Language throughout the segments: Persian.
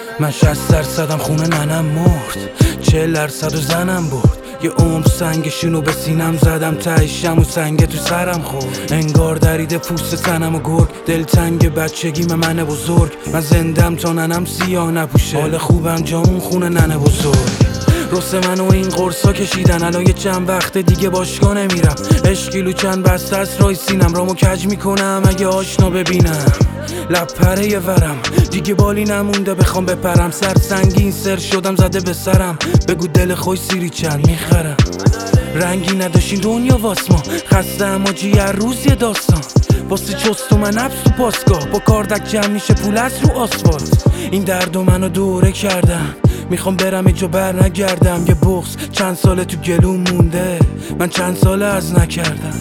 من 60% خونه ننم مرد، 40% زنم برد. یه عمر سنگشونو به سینم زدم، تهشم و سنگ تو سرم خورد. انگار دریده پوست تنم و گرگ، دلتنگ بچگیم منه بزرگ. من زندم تا ننم سیاه نپوشه، حال خوبم جا اون خونه ننه بزرگ. رسه منو این قرصا کشیدن، الان یه چند وقت دیگه باشگاه نمیرم. عشقیلو چند بسته است رای سینم، رامو کج میکنم اگه آشنا ببینم. لب پره یه ورم دیگه بالی نمونده بخوام بپرم. سر سنگین سر شدم زده به سرم، بگو دل خوش سیری چند میخرم. رنگی نداشتین دنیا واسما، خسته اما جیه روز یه داستان. واسه چست و من نفس تو پاسگاه، با کاردک جمع میشه پول از رو آسفالت. این دردو منو دوره کردم، میخوام برم یه جا بر نگردم. یه بغض چند ساله تو گلوم مونده، من چند ساله از نکردم.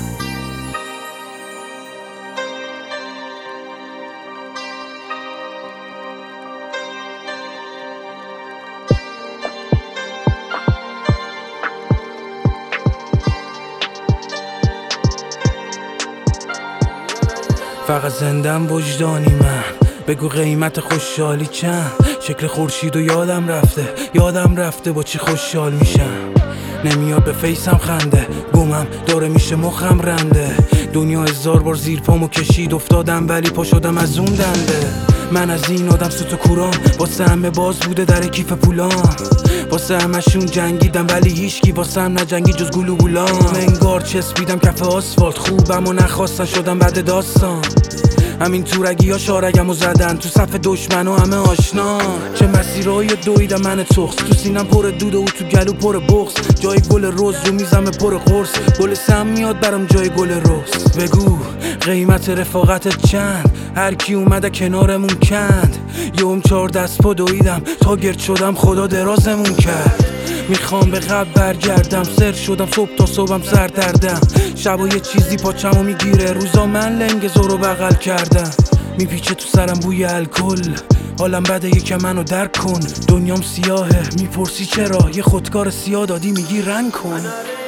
فقط زندم وجدانی من، بگو قیمت خوشحالی چند. شکل خورشید و یادم رفته با چی خوشحال میشم. نمیاد به فیسم خنده، گمم داره میشه مخم رنده. دنیا 1000 بار زیر پامو کشید، افتادم ولی پا شدم از اون دنده. من از این آدم سوت و کورام، واسه همه باز بوده در کیف پولام. واسه همشون جنگیدم ولی هیچکی واسه هم نجنگی جز گلو بولام. انگار چسبیدم کف آسفالت، خوبم و نخواستن شدم بعد داستان. همین تورگی ها شارگمو زدن، تو صف دشمن و همه آشنا. چه مسیرهای دویدم من تخص، تو سینم پر دوده و تو گلو پر بغض. جای گل روز رو میزم پر قرص، گل سم میاد برام جای گل روز. بگو قیمت رفاقتت چند، هر کی اومده کنارمون کند. یه 4 دست پا دویدم تا گرد شدم خدا درازمون کرد. میخوام به قبل برگردم، سر شدم صبح تا صبحم سر دردم. شبا یه چیزی پاچمو میگیره، روزا من لنگ زورو بغل کردم. میپیچه تو سرم بوی الکل، حالم بده یکم منو درک کن. دنیام سیاهه میپرسی چرا، یه خودکار سیاه دادی میگی رنگ کن.